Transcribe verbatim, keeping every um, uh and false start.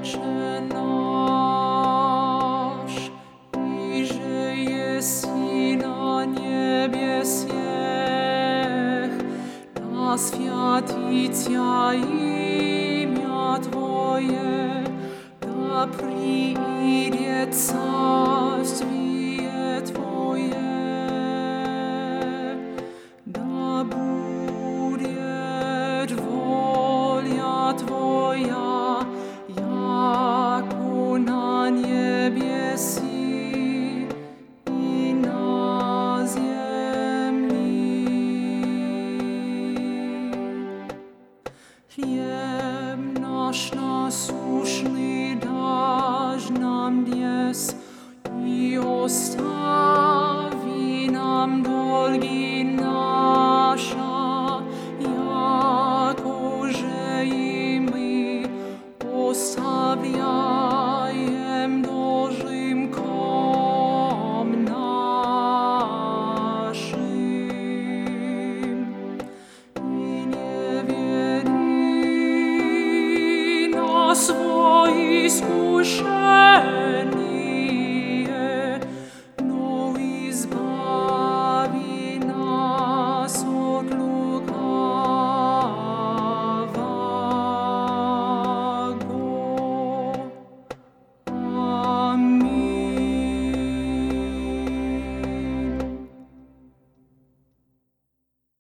Ojcze nasz, iże jesi na niebiesiech, da światicia imię Twoje, da przyjdzie carstwie Twoje, da bude wolia Twoja, jako na niebiesi i na ziemi. Chleb nasz nasłuszny dasz nam dziś i ostawi nam dolgi nasza, jakoże i my ostawiajem dłużnikom naszym. I nie wiedzi na swoje skuszenie,